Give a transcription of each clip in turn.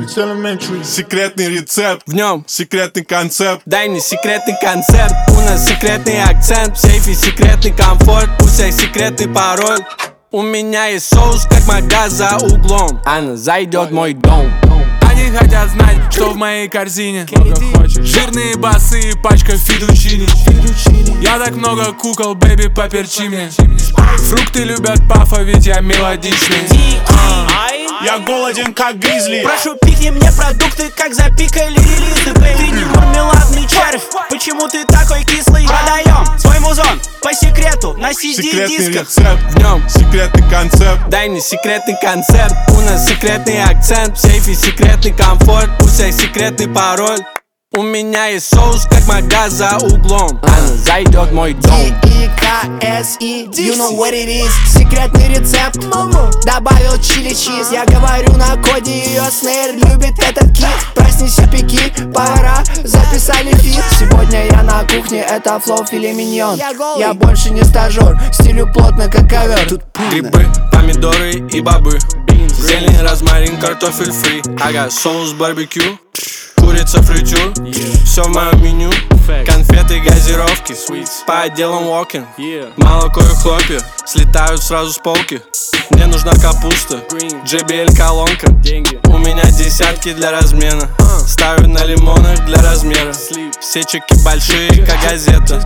Секретный рецепт, в нем секретный концепт. дай мне секретный концерт. У нас секретный акцент, в сейфе секретный комфорт. У всех секретный пароль. У меня есть соус, как магаз за углом. Она зайдет в мой дом. Они хотят знать, что в моей корзине. Жирные басы и пачка фетучини. Я так много кукол, бэби, поперчи мне. Фрукты любят пафа, ведь я мелодичный. Я голоден, как гризли. Прошу, пикни мне продукты, как запикали релизы, бэйби. Ты не мармеладный червь, почему ты такой кислый? Продаем свой музон по секрету на Секретный CD-дисках. рецепт, В нем секретный концепт. дай мне секретный концерт. У нас секретный акцент, в сейфе секретный комфорт. У всех секретный пароль. У меня есть соус, как магаз за углом. Она зайдет в мой дом. D-E-K-S-E, you know what it is. Секретный рецепт, добавил чили чиз. Я говорю на коде, ее снейр любит этот кит. Проснись, пики, повара записали фит. Сегодня я на кухне, это флоу филе миньон. Я больше не стажер, стилю плотно, как ковер. Тут Грибы, помидоры и бобы. Зелень, розмарин, картофель фри. Ага, соус барбекю, курица фритюр. Все в моем меню. Конфеты, газировки. По отделам walking. Молоко и хлопья слетают сразу с полки. Мне нужна капуста, JBL колонка. У меня десятки для размена. Ставлю на лимонах для размера. Все чеки большие, как газета.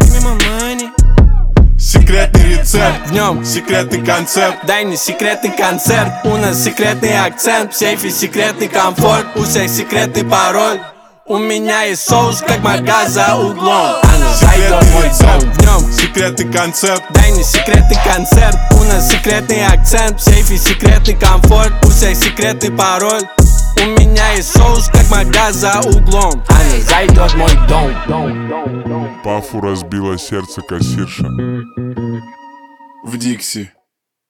Секретный рецепт, В нем секретный концепт. дай мне секретный концерт. У нас секретный акцент, в сейфе секретный комфорт. У всех секретный пароль. У меня есть соус, как магаз за углом. Она зайдет в мой дом. В нем Секретный концепт, дай мне секретный концерт. У нас секретный акцент, в сейфе секретный комфорт. У всех секретный пароль. У меня есть соус, как магаз за углом. Она зайдет в мой дом. Пафу разбило сердце кассирша. в Дикси.